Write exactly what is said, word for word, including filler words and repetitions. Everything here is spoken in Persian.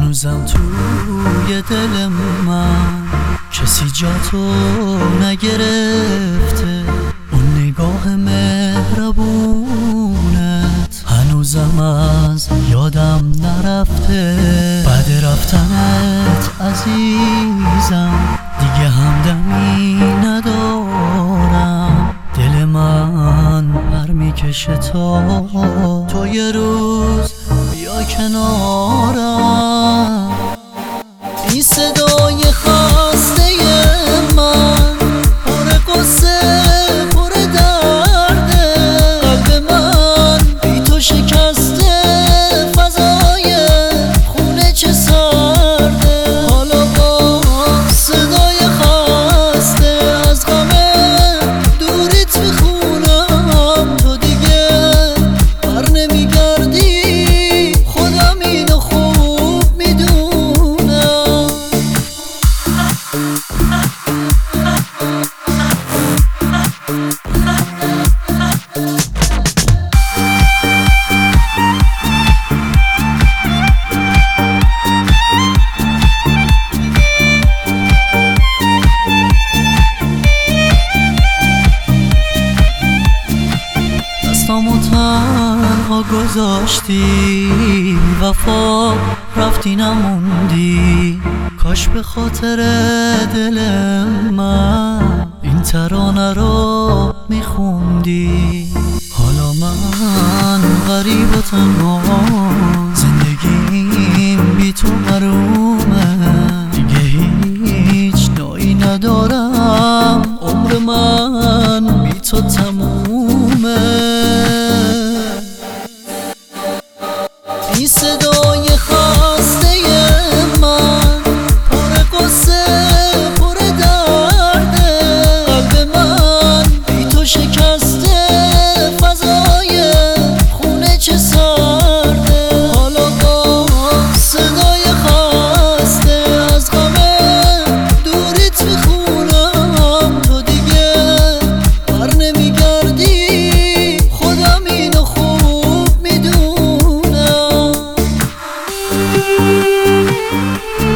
هنوزم توی دل من کسی جاتو نگرفته، اون نگاه مهربونت هنوزم از یادم نرفته. بعد رفتنت عزیزم دیگه همدمی ندارم، دل من پر میکشه تا تو یه روز بیا کنارم. این صدای خسته من پر قصه پر درده، قلب من بی تو شکسته، فضای خونه چه سرده. حالا با صدای خسته از غم دوریت میخونم، تو دیگه بر نمیگردی، خودم اینو خوب میدونم. دستامو تنها گذاشتی، وفا رفتی نموندی، کاش به خاطر دل من این ترانه رو میخوندی. حالا من غریب و تنها، زندگیم بی تو محرومه، دیگه هیچ نوعی ندارم، عمر من بی تو تمومه. این صدای خسته من پر قصه پر درده، قلب من بی تو شکسته، فضای خونه چه سرده. حالا با صدای خسته از غم دوریت میخونم، تو دیگه بر نمیگردی، خودم اینو خوب میدونم.